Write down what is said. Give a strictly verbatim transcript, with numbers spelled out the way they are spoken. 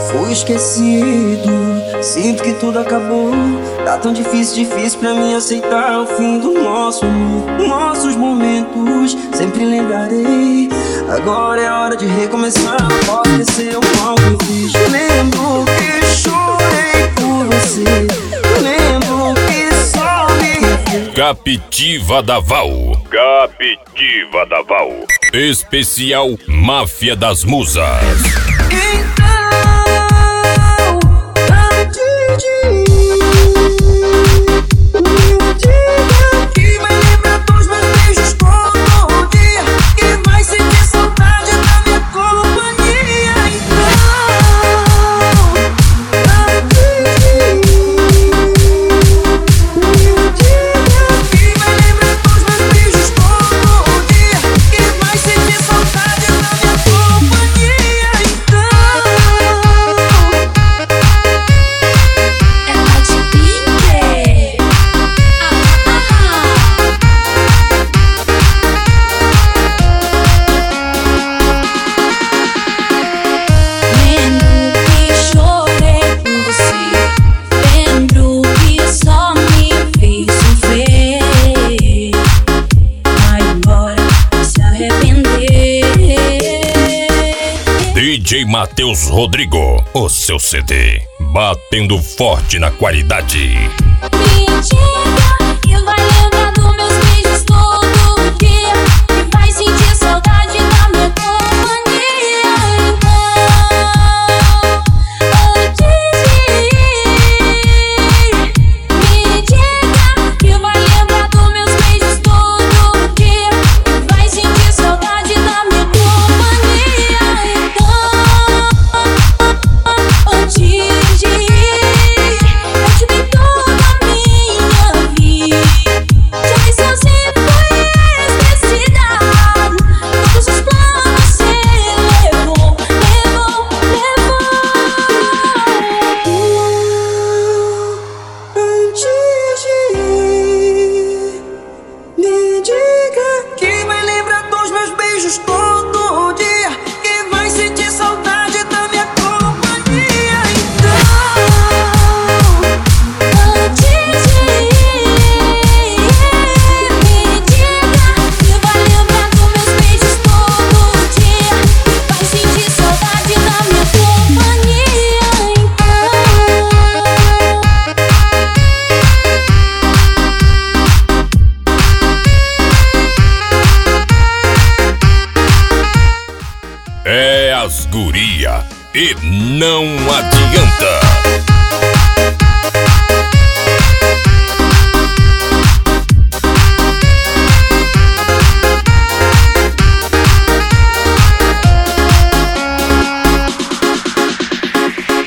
Fui esquecido, sinto que tudo acabou. Tá tão difícil, difícil pra mim aceitar o fim do nosso amor. Nossos momentos, sempre lembrarei. Agora é hora de recomeçar, pode esquecer o mal que eu fiz. Lembro que chorei por você, lembro que só me... Captiva da Val. Captiva da Val. Especial Máfia das Musas. D J Matheus Rodrigo, o seu C D, batendo forte na qualidade. Me diga que vai lembrar dos meus beijos todo dia, que vai sentir saudade da minha companhia. Então, antes de ir, me diga que vai lembrar dos meus beijos todo dia, que vai sentir saudade da minha companhia. Antes de ir, eu te dei toda a minha vida. Já me sozinho foi esquecida. Todos os planos você levou, levou, levou. Antes de ir, me diga que vai lembrar dos meus beijos todo dia, que vai sentir saudade da minha companhia. Antes de ir, me diga que vai lembrar dos meus beijos todo dia, que vai sentir saudade da minha companhia. É as guria e não adianta.